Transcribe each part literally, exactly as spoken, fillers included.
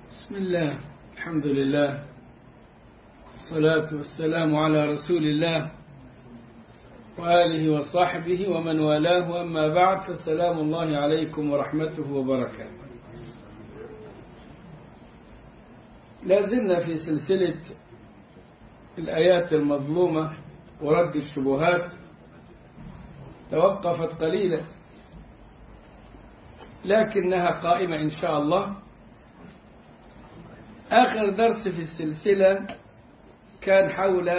بسم الله، الحمد لله، والصلاة والسلام على رسول الله وآله وصحبه ومن والاه، وأما بعد، فالسلام الله عليكم ورحمته وبركاته. لازلنا في سلسلة الآيات المظلومة ورد الشبهات، توقفت قليلا لكنها قائمة إن شاء الله. آخر درس في السلسلة كان حول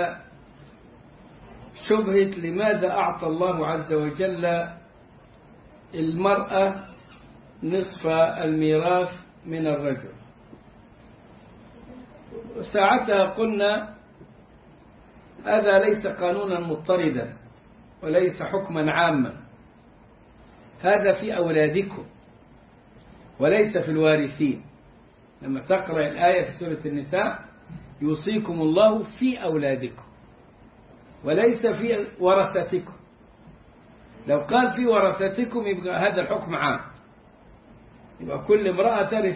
شبهة لماذا أعطى الله عز وجل المرأة نصف الميراث من الرجل. ساعتها قلنا هذا ليس قانونا مضطردا وليس حكما عاما، هذا في أولادكم وليس في الوارثين. لما تقرأ الآية في سورة النساء يوصيكم الله في أولادكم وليس في ورثتكم. لو قال في ورثتكم يبقى هذا الحكم عام، يبقى كل امرأة ترث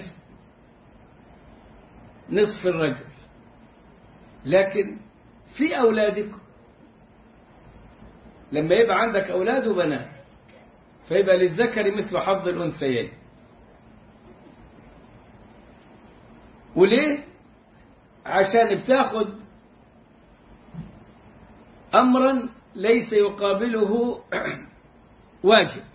نصف الرجل، لكن في أولادكم لما يبقى عندك أولاد وبنات فيبقى للذكر مثل حظ الأنثيين. وليه؟ عشان بتاخد أمرا ليس يقابله واجب،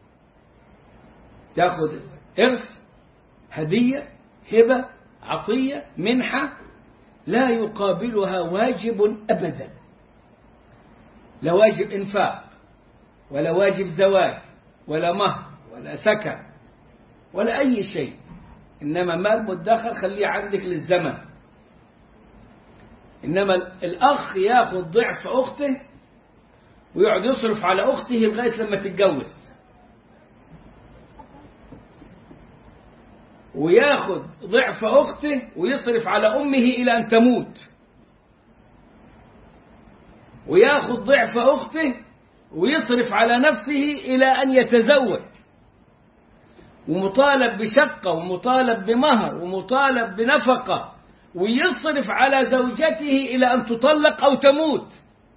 تاخد إرث، هدية، هبة، عطية، منحة لا يقابلها واجب أبدا، لا واجب إنفاق ولا واجب زواج ولا مهر ولا سكن ولا أي شيء، إنما مال مدخر خليه عندك للزمن. إنما الأخ يأخذ ضعف أخته ويقعد يصرف على أخته لغاية لما تتجوز، ويأخذ ضعف أخته ويصرف على أمه إلى أن تموت، ويأخذ ضعف أخته ويصرف على نفسه إلى أن يتزوج، ومطالب بشقة ومطالب بمهر ومطالب بنفقة، ويصرف على زوجته إلى أن تطلق أو تموت.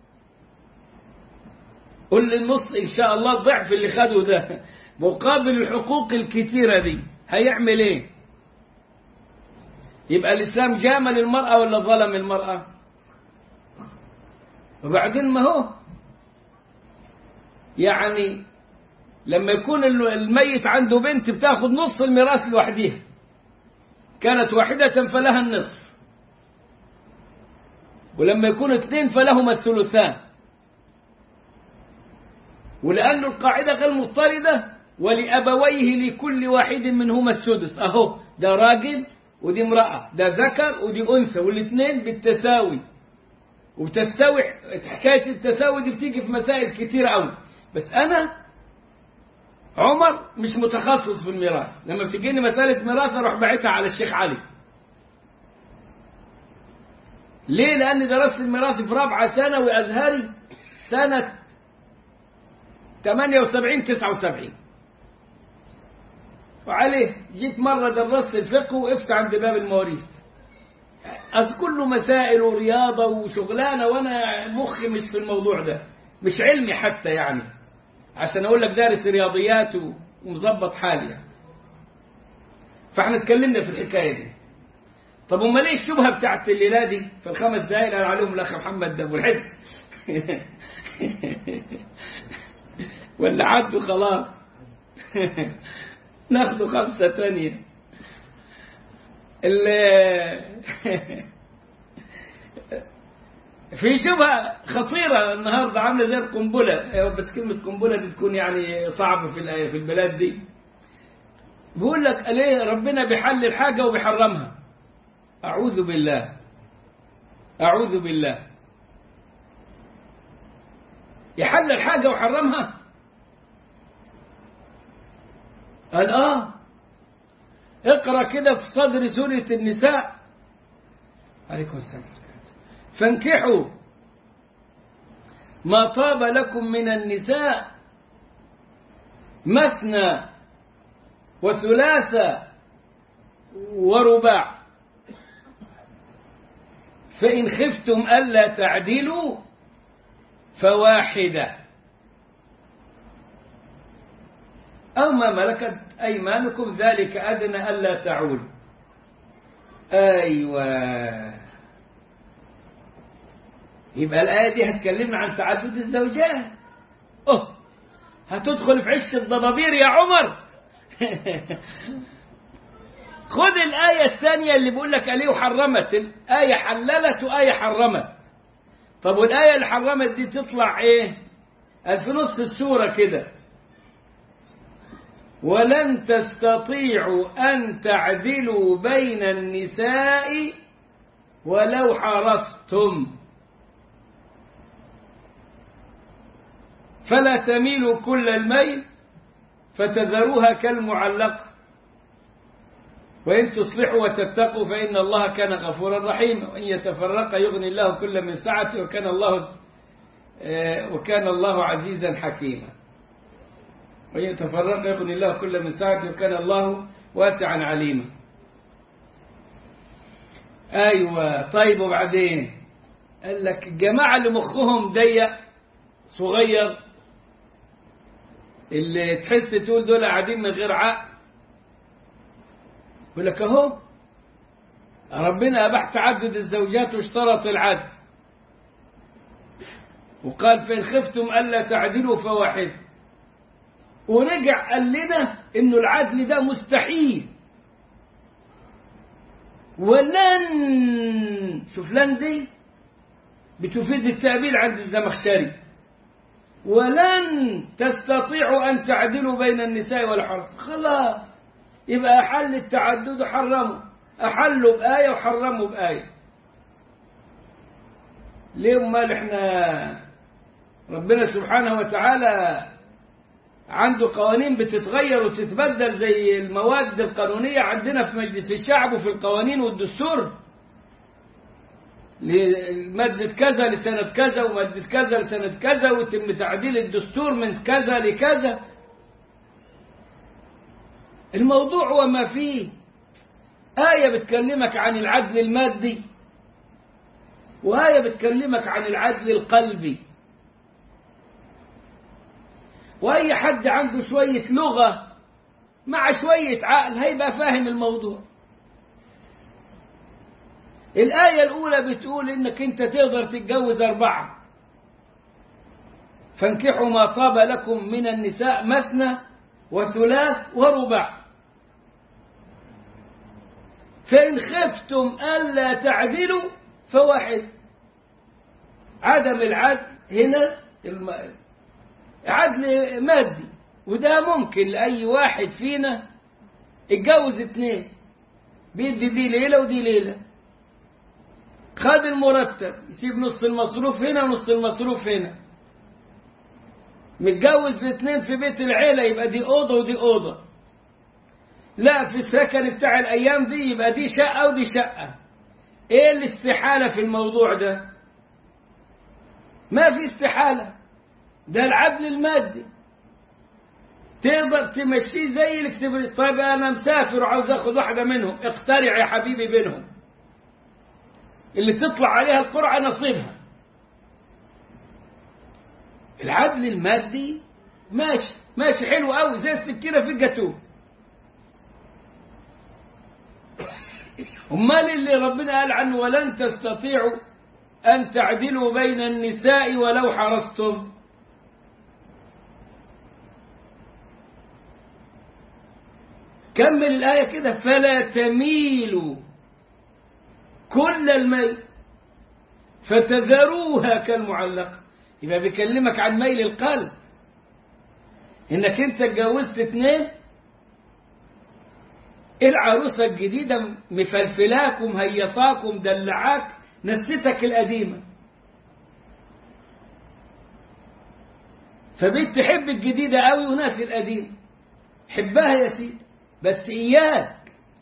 قل للنص إن شاء الله الضعف اللي خده ده مقابل الحقوق الكتيرة دي هيعمل إيه؟ يبقى الإسلام جامل المرأة ولا ظلم المرأة؟ وبعدين ما هو يعني لما يكون الميت عنده بنت بتاخد نصف الميراث لوحدها، كانت واحدة فلها النصف، ولما يكون اثنين فلهما الثلثان. ولأن القاعدة غير مضطردة، ولأبويه لكل واحد منهما السدس. أهو ده راجل ودي امرأة، ده ذكر ودي أنثى، والاثنين بالتساوي، وبتستوي. حكاية التساوي دي بتيجي في مسائل كتير أوي، بس أنا عمر مش متخصص في الميراث، لما بتجيني مسألة ميراث أروح بعتها على الشيخ علي. ليه؟ لأني درست الميراث في رابعة ثانوي أزهري سنة ثمانية وسبعين تسعة وسبعين، وعليه جيت مرة درست الفقه وقفت عند باب المواريث، أذ كله مسائل ورياضة وشغلانة، وأنا مخي مش في الموضوع ده، مش علمي حتى يعني عشان أقول لك دارس رياضيات ومظبط حالي يعني. فاحنا اتكلمنا في الحكاية دي. طب وما ليه الشبهة بتاعت الليلة دي في الخمس دقايق اللي عليهم الأخ محمد أبو الحس ولا عدوا خلاص ناخدوا خمسة تانية. في شبهة خطيرة النهاردة عاملة زي القنبلة، بس كلمة قنبلة دي تكون يعني صعبة في في البلاد دي. بيقول لك ليه ربنا بيحلل حاجة وبيحرمها؟ أعوذ بالله، أعوذ بالله، يحلل حاجة وحرمها؟ قال آه، اقرأ كده في صدر سورة النساء. عليكم السلام. فانكحوا ما طاب لكم من النساء مثنى وثلاثة ورباع. فإن خفتم ألا تعدلوا فواحدة أو ما ملكت أيمانكم ذلك أدنى ألا تعول. أيوة، يبقى الآية دي هتكلمنا عن تعدد الزوجات. أوه، هتدخل في عش الضبابير يا عمر. خذ الآية الثانية اللي بيقول لك عليه وحرمت، الآية حللت وآية حرمت. طب والآية اللي حرمت دي تطلع إيه؟ في نص السورة كده: ولن تستطيعوا أن تعدلوا بين النساء ولو حرصتم فلا تميلوا كل الميل فتذروها كالمعلقة وإن تصلحوا وتتقوا فإن الله كان غفورا رحيما وإن يتفرقا يغني الله كل من سعته وكان الله وكان الله عزيزا حكيما. وإن يتفرقا يغني الله كل من سعته وكان الله واسعا عليما. أيوة، طيب وبعدين قال لك الجماعة اللي مخهم ضيق صغير، اللي تحس تقول دول قاعدين من غير عقل، يقول لك اهو ربنا أباح تعدد الزوجات واشترط العدل وقال فإن خفتم ألا تعدلوا فواحد، ورجع قال لنا إنه العدل ده مستحيل. ولن، شوف لن دي بتفيد التأبيد عند الزمخشري، ولن تستطيعوا أن تعدلوا بين النساء والحرث. خلاص، يبقى أحل التعدد وحرموا، أحلوا بآية وحرموا بآية. ليه امال احنا ربنا سبحانه وتعالى عنده قوانين بتتغير وتتبدل زي المواد القانونية عندنا في مجلس الشعب وفي القوانين والدستور، لمادة كذا لسنة كذا ومادة كذا لسنة كذا، ويتم تعديل الدستور من كذا لكذا. الموضوع وما فيه آية بتكلمك عن العدل المادي وآية بتكلمك عن العدل القلبي، وأي حد عنده شوية لغة مع شوية عقل هيبقى فاهم الموضوع. الآية الأولى بتقول إنك أنت تقدر تتجوز أربعة، فانكحوا ما طاب لكم من النساء مثنى وثلاث ورباع، فإن خفتم ألا تعدلوا فواحد. عدم العدل هنا عدل مادي، وده ممكن لأي واحد فينا اتجوز اتنين، بيدي دي ليلة ودي ليلة، خد المرتب يسيب نص المصروف هنا ونص المصروف هنا، متجوز اتنين في بيت العيلة يبقى دي أوضة ودي أوضة، لا في السكن بتاع الأيام دي يبقى دي شقة ودي شقة. ايه الاستحالة في الموضوع ده؟ ما في استحالة، ده العدل المادي. تقدر تمشيه زي الاكسبريس. طيب انا مسافر وعاوز اخد واحدة منهم، اقترع يا حبيبي بينهم، اللي تطلع عليها القرعة نصيبها. العدل المادي ماشي ماشي حلو قوي زي السكينة في الجاتوه. امال اللي ربنا قال عنه ولن تستطيعوا أن تعدلوا بين النساء ولو حرصتم، كمل الآية كده: فلا تميلوا كل الميل فتذروها كالمعلقة. يبقى بيكلمك عن ميل القلب، إنك أنت اتجوزت اتنين، العروسة الجديدة مفلفلاك ومهيصاك ومدلعاك، نسيتك القديمة، فبيت تحب الجديدة قوي وناسي القديمة. حبها يا سيدي، بس إياك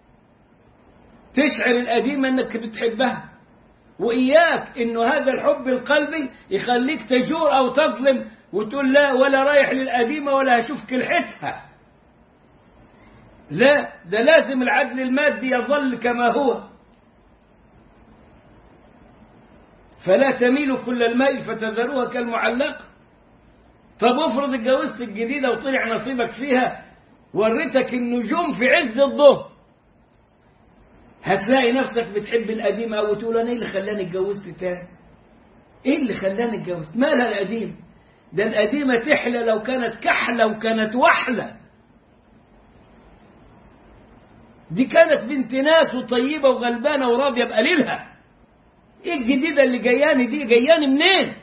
تشعر القديمة إنك بتحبها، وإياك إنه هذا الحب القلبي يخليك تجور أو تظلم وتقول لا ولا رايح للقديمة ولا هشوف كلحتها. لا، ده لازم العدل المادي يظل كما هو، فلا تميلوا كل الميل فتذروها كالمعلقة. طب افرض اتجوزت الجديدة وطلع نصيبك فيها، وريتك النجوم في عز الظهر، هتلاقي نفسك بتحب القديمة أو تقول أنا إيه اللي خلاني اتجوزت تاني؟ إيه اللي خلاني اتجوزت؟ مالها القديمة؟ ده القديمة تحلى لو كانت كحلة وكانت وحلة، دي كانت بنت ناس وطيبة وغلبانة وراضية بقليلها. إيه الجديدة اللي جياني دي؟ جياني منين؟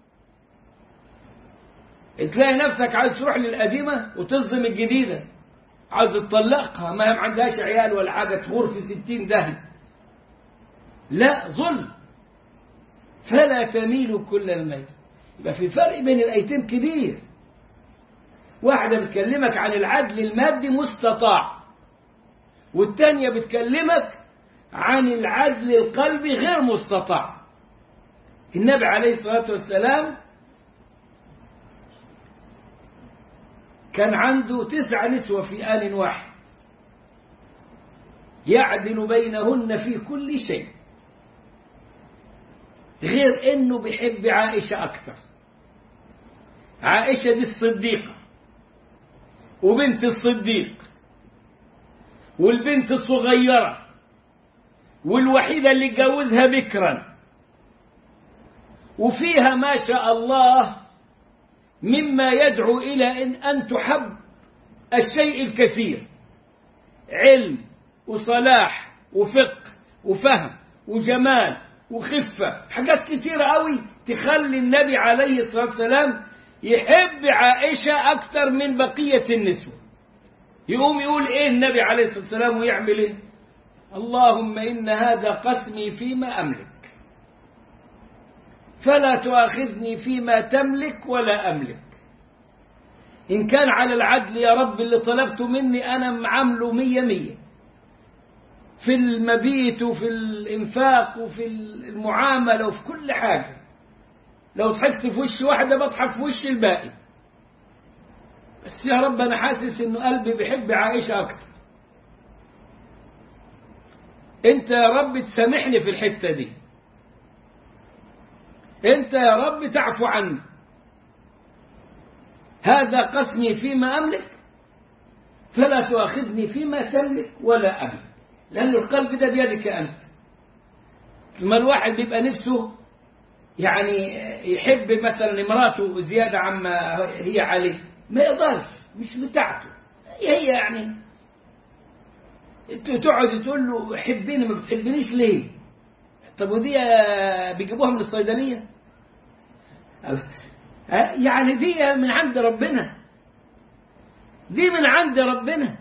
تلاقي نفسك عايز تروح للقديمة وتظلم الجديدة، عايز تطلقها ما عندهاش عيال ولا حاجة، تغور في ستين دهن. لا، ظلم. فلا تميلوا كل الميل. يبقى في فرق بين الآيتين كبير. واحدة بتكلمك عن العدل المادي مستطاع، والتانية بتكلمك عن العدل القلبي غير مستطاع. النبي عليه الصلاة والسلام كان عنده تسع نسوة في آن واحد، يعدل بينهن في كل شيء، غير انه بيحب عائشة اكثر. عائشة دي الصديقة وبنت الصديق والبنت الصغيرة والوحيدة اللي اتجوزها بكرا، وفيها ما شاء الله مما يدعو إلى إن, أن تحب الشيء الكثير، علم وصلاح وفقه وفهم وجمال وخفة، حاجات كتيرة قوي تخلي النبي عليه الصلاة والسلام يحب عائشة أكثر من بقية النسوة. يقوم يقول إيه النبي عليه الصلاة والسلام ويعمل إيه؟ اللهم إن هذا قسمي فيما أملك فلا تؤاخذني فيما تملك ولا أملك. إن كان على العدل يا رب اللي طلبته مني أنا معامله مية مية، في المبيت وفي الإنفاق وفي المعاملة وفي كل حاجة. لو ضحكت في وش واحدة بضحك في وش الباقي، بس يا رب أنا حاسس إنه قلبي بيحب عائشة أكتر. أنت يا رب تسامحني في الحتة دي، أنت يا رب تعفو عني. هذا قسمي فيما أملك فلا تؤاخذني فيما تملك ولا أملك، لأن القلب ده بيدك أنت. لما الواحد بيبقى نفسه يعني يحب مثلا امراته زيادة عما هي عليه، ما يقدرش، مش بتاعته هي. يعني تقعد تقول له حبيني، ما بتحبنيش ليه؟ طب ودي بيجيبوها من الصيدلية؟ يعني دي من عند ربنا، دي من عند ربنا.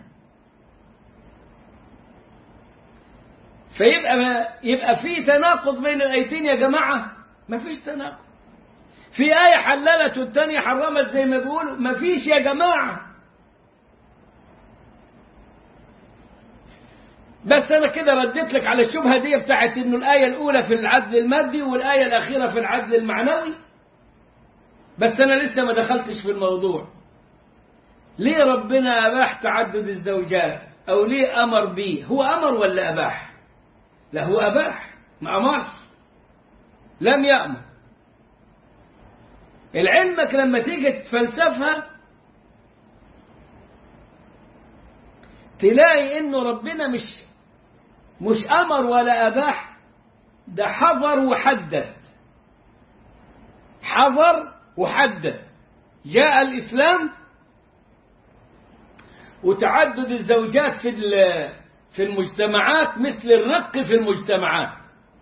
فيبقى ما يبقى في تناقض بين الآيتين يا جماعة؟ ما فيش تناقض. في آية حللت والتانية حرمت زي ما بيقولوا، ما فيش يا جماعة. بس أنا كده رديت لك على الشبهة دي بتاعت إنه الآية الأولى في العدل المادي والآية الأخيرة في العدل المعنوي، بس أنا لسه ما دخلتش في الموضوع. ليه ربنا أباح تعدد الزوجات؟ أو ليه أمر به؟ هو أمر ولا أباح؟ لا، هو أباح، ما أمرش، لم يأمر. العلمك لما تيجي تفلسفها تلاقي إنه ربنا مش مش أمر ولا أباح، ده حظر وحدد. حظر وحدد. جاء الإسلام وتعدد الزوجات في في المجتمعات مثل الرق في المجتمعات.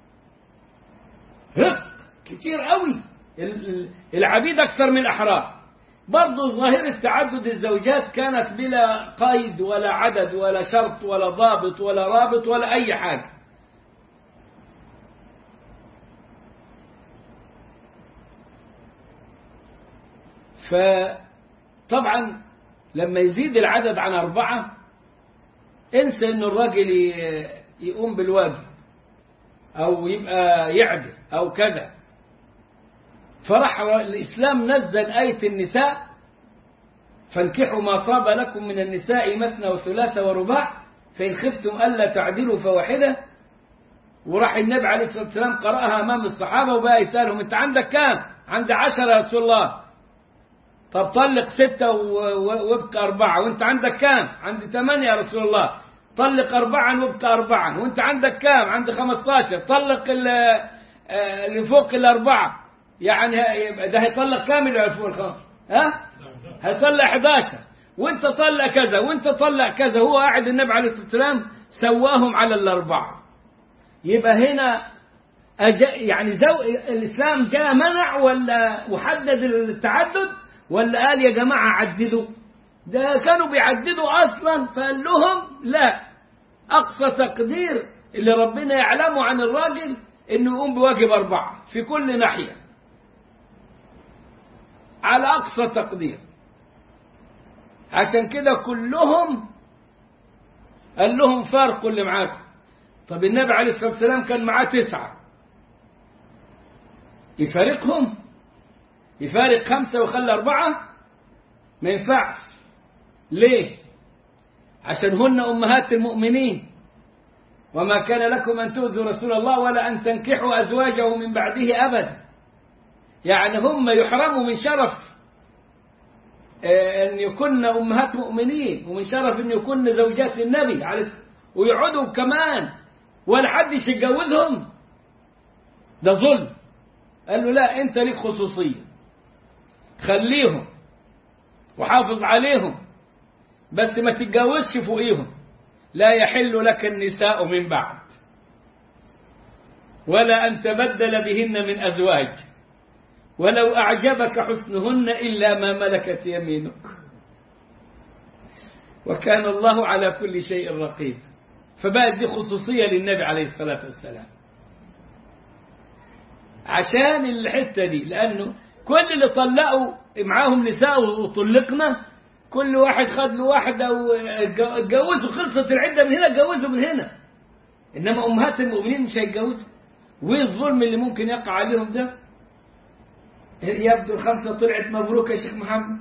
رق كتير قوي، العبيد أكثر من الأحرار. برضو ظاهرة تعدد الزوجات كانت بلا قيد ولا عدد ولا شرط ولا ضابط ولا رابط ولا أي حاجة. فطبعا لما يزيد العدد عن أربعة انسى إنه الراجل يقوم بالواجب أو يبقى يعدل أو كذا. فرح الإسلام نزل آية النساء فانكحوا ما طاب لكم من النساء مثنى وثلاث ورباع فإن خفتم ألا تعدلوا فواحدة. وراح النبي عليه الصلاة والسلام قرأها أمام الصحابة وبقى يسألهم أنت عندك كام؟ عندي عشرة يا رسول الله. طب طلق ستة وابقى أربعة. وأنت عندك كام؟ عندي ثمانية يا رسول الله. طلق أربعا وابقى أربعا. وأنت عندك كام؟ عندي خمستاشر. طلق اللي فوق الأربعة. يعني ده هيطلق كامل اللي فوق الخمس؟ ها؟ هيطلق حداشر. وأنت طلق كذا وأنت طلق كذا. هو قاعد النبي عليه الصلاة والسلام سواهم على الأربعة. يبقى هنا يعني زو الإسلام جاء منع ولا وحدد التعدد ولا قال يا جماعة عددوا؟ ده كانوا بيعددوا أصلا. فقال لهم لا، أقصى تقدير اللي ربنا يعلمه عن الراجل إنه يقوم بواجب أربعة في كل ناحية على أقصى تقدير. عشان كده كلهم قال لهم فارقوا اللي معاكم. طب النبي عليه الصلاة والسلام كان معاه تسعة، يفارقهم؟ يفارق خمسة ويخلي أربعة؟ ما ينفعش. ليه؟ عشان هن أمهات المؤمنين، وما كان لكم أن تؤذوا رسول الله ولا أن تنكحوا أزواجه من بعده أبدا. يعني هم يحرموا من شرف أن يكون أمهات مؤمنين، ومن شرف أن يكون زوجات النبي عليه، ويقعدوا كمان ولا حدش يتجوزهم. ده ظلم. قال له لا، أنت ليك خصوصية، خليهم وحافظ عليهم بس ما تتجوزش فوقيهم. لا يحل لك النساء من بعد ولا أن تبدل بهن من أزواج ولو أعجبك حسنهن إلا ما ملكت يمينك وكان الله على كل شيء رقيب. فبقت دي خصوصية للنبي عليه الصلاة والسلام عشان الحتة دي، لأنه كل اللي طلقوا معاهم نساء وطلقنا كل واحد خد له واحدة واتجوزوا، خلصت العدة من هنا، اتجوزوا من هنا. إنما أمهات المؤمنين مش هيتجوزوا. والظلم اللي ممكن يقع عليهم ده. يبدو الخمسة طلعت مبروك يا شيخ محمد.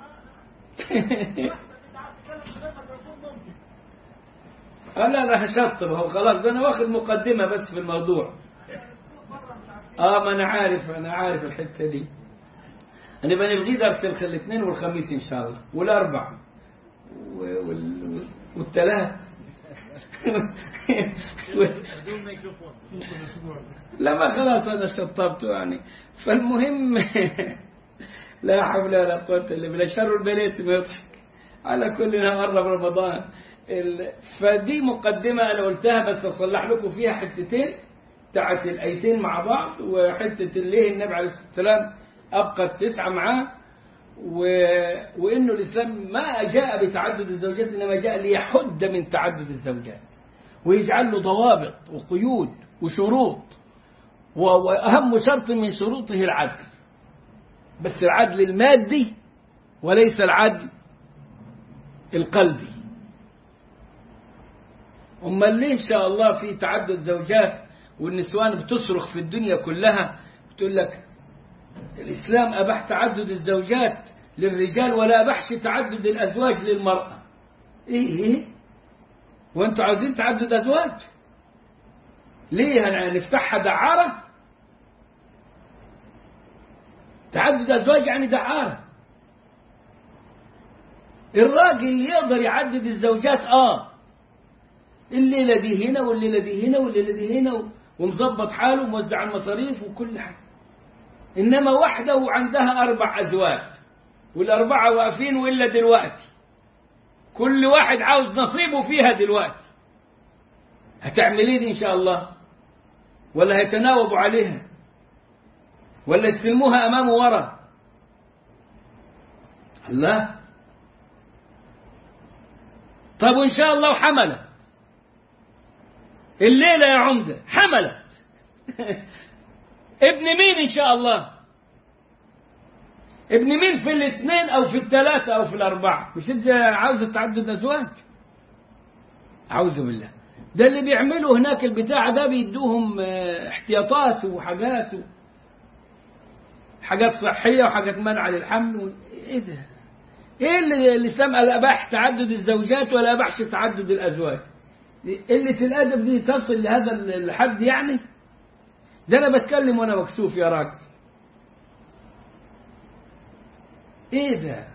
لا لا هشطب هو خلاص، ده أنا واخد مقدمة بس في الموضوع. آه ما أنا عارف أنا عارف الحتة دي. أنا بني بغيد أرسل الاثنين والخميس إن شاء الله والأربع والثلاث. لا ما خلاص أنا شطبته يعني. فالمهم لا حول ولا قوة إلا بالله. شر البلية ما يضحك. على كل قرب رمضان. فدي مقدمة أنا قلتها بس أصلح لكم فيها حتتين بتاعت الآيتين مع بعض، وحتة اللي النبي عليه الصلاة والسلام أبقى التسعة معاه، و... وإنه الإسلام ما جاء بتعدد الزوجات إنما جاء ليحد من تعدد الزوجات ويجعل له ضوابط وقيود وشروط، و... وأهم شرط من شروطه العدل، بس العدل المادي وليس العدل القلبي. أما اللي إن شاء الله في تعدد زوجات والنسوان بتصرخ في الدنيا كلها بتقول لك الإسلام أباح تعدد الزوجات للرجال ولا أباحش تعدد الأزواج للمرأة. إيه إيه وأنتوا عاوزين تعدد أزواج ليه؟ نفتحها دعارة؟ تعدد أزواج يعني دعارة. الراجل يقدر يعدد الزوجات آه الليلة دي هنا والليلة دي هنا والليلة دي هنا ومظبط حاله وموزع المصاريف وكل حاجة. إنما واحدة وعندها أربع أزواج والأربعة واقفين وإلا دلوقتي كل واحد عاوز نصيبه فيها دلوقتي. هتعملين إن شاء الله؟ ولا هيتناوبوا عليها ولا يستلموها أمام وورا؟ الله. طب وإن شاء الله وحملت الليلة يا عمدة حملت ابن مين إن شاء الله؟ ابن مين في الاثنين أو في الثلاثة أو في الأربعة؟ مش أنت عاوزة تعدد أزواج؟ أعوذ بالله. ده اللي بيعملوا هناك البتاع ده بيدوهم احتياطات وحاجات حاجات صحية وحاجات منع للحمل. إيه ده؟ ايه اللي الاسلام قال اباح تعدد الزوجات ولا اباحش تعدد الازواج؟ قله الادب دي تصل لهذا الحد يعني؟ ده انا بتكلم وانا مكسوف يا راجل. ايه ده؟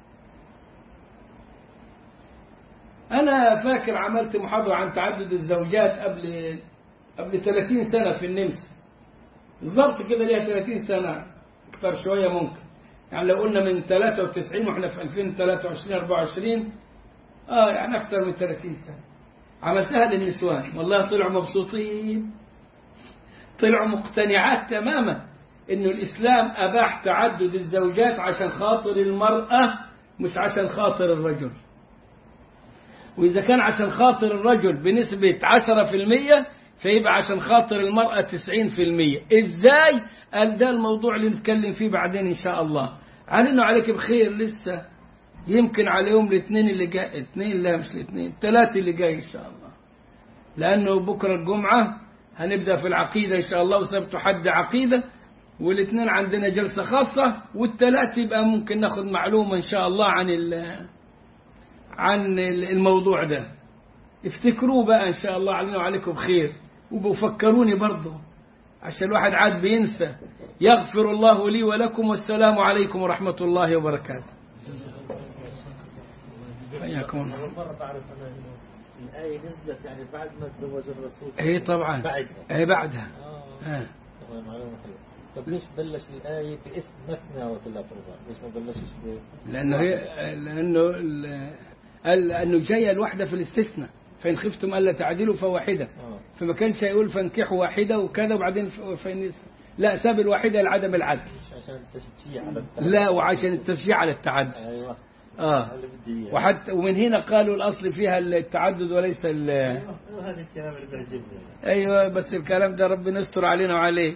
انا فاكر عملت محاضره عن تعدد الزوجات قبل قبل ثلاثين سنه في النمسا بالضبط كده، ليها ثلاثين سنه اكثر شويه ممكن، يعني لو قلنا من ثلاثة وتسعين واحنا في ألفين وثلاثة وعشرين أربعة وعشرين اه يعني اكثر من ثلاثين سنه. عملتها للنسوان والله طلعوا مبسوطين، طلعوا مقتنعات تماما انه الاسلام اباح تعدد الزوجات عشان خاطر المراه مش عشان خاطر الرجل. واذا كان عشان خاطر الرجل بنسبه عشرة في المية فيبقى عشان خاطر المراه تسعين في المية. ازاي؟ قال ده الموضوع اللي نتكلم فيه بعدين ان شاء الله. علينا عليك بخير، لسه يمكن على يوم الاثنين اللي جاي، الاثنين لا مش الاثنين، الثلاثة اللي جاي ان شاء الله، لانه بكره الجمعه هنبدا في العقيده ان شاء الله، وسبت حد عقيده، والاثنين عندنا جلسه خاصه، والثلاث يبقى ممكن ناخذ معلومه ان شاء الله عن عن الموضوع ده. افتكروه بقى ان شاء الله، علينا وعليكم بخير، وبفكروني برضه عشان الواحد عاد بينسى. يغفر الله لي ولكم، والسلام عليكم ورحمه الله وبركاته. حياكم الله. مرة بعرف أنا إنه الآية نزلت يعني بعد ما تزوج الرسول. هي طبعا بعدها. هي بعدها. آه. آه. طبعا معلومة حلوة. طب ليش بلش الآية بإثم مثنى وثلاث رباع؟ ليش ما بلشش ب؟ لأنه هي لأنه قال لأنه جاية الوحدة في الاستثناء، فإن خفتم ألا تعدلوا فواحدة. آه. فما كانش هيقول فانكحوا واحدة وكذا وبعدين فإن لا ساب الواحدة لعدم العدل. عشان التشجيع على التعدد. لا وعشان التشجيع على التعدد. أيوة. آه. وحتى ومن هنا قالوا الأصل فيها التعدد وليس ال. أيوة. هذا الكلام اللي بيعجبني. أيوة بس الكلام ده ربنا يستر علينا وعليه.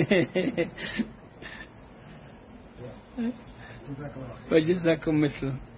وجزاكم مثله.